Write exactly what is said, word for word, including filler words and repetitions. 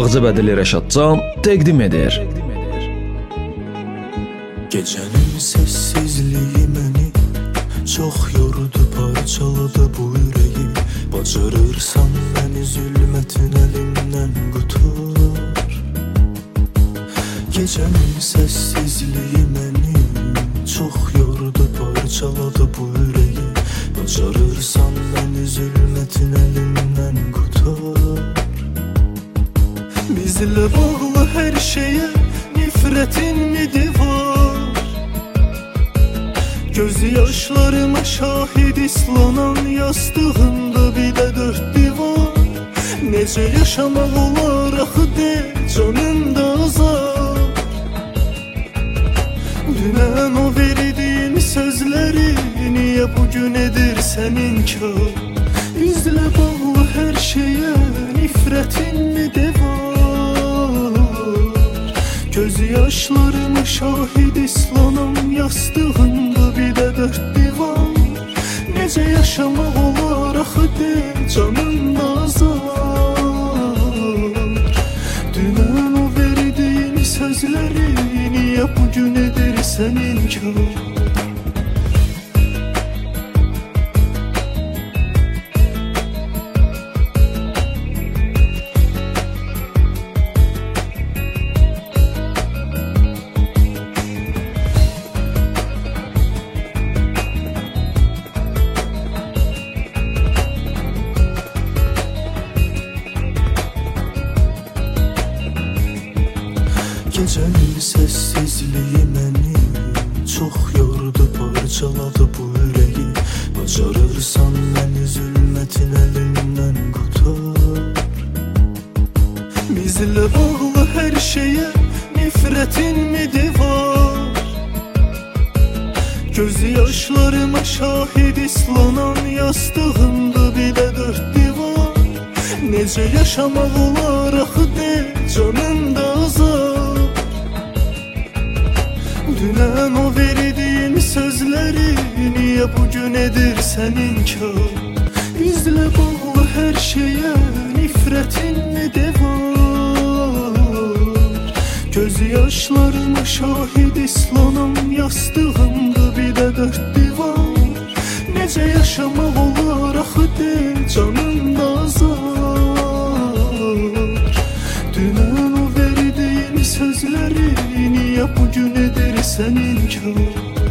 Ağcabədi Rəşadcan təqdim edir. Gecənin səssizliyi məni çox yordu, parçaladı bu ürəyi. Bacarırsan məni zülmətin əlindən qutar. Gecənin səssizliyi məni çox yordu, parçaladı bu ürəyi. Bacarırsan məni zülmətin əlindən qutar. Bizlə bağlı hər şeyə nifrətin mi divar? Göz yaşlarıma şahid islanan yastığında bir də dörd divar. Necə yaşamaq olar axı de canımda azar. Dünən o verdiyin sözləri niyə bugün edirsən inkar? Bizlə bağlı hər şeyə nifrətin mi divar? Göz yaşlarıma şahid islanan yastığında bir də dörd divar. Necə yaşamaq olar axı de canımda azar. Dünən o verdiyin sözləri niyə bugün edirsən inkar? Gecənin səssizliyi məni çox yordu, parçaladı bu ürəyi. Bacarırsan məni zülmətin əlindən qutar. Bizlə bağlı hər şeyə nifrətin mi divar? Göz yaşlarıma şahid islanan yastığında bir də dörd divar. Necə yaşamaq olar axı de canımda azar. Dünən o verdiyin sözləri niyə bugün edirsən inkar? Bizlə bağlı hər şeyə nifrətin mi divar? Göz yaşlarıma şahid islanan yastığında bir də dörd divar. Necə yaşamaq olar axı de canımda azar. Dünən o verdiyin sözləri niyə bugün edirsən inkar?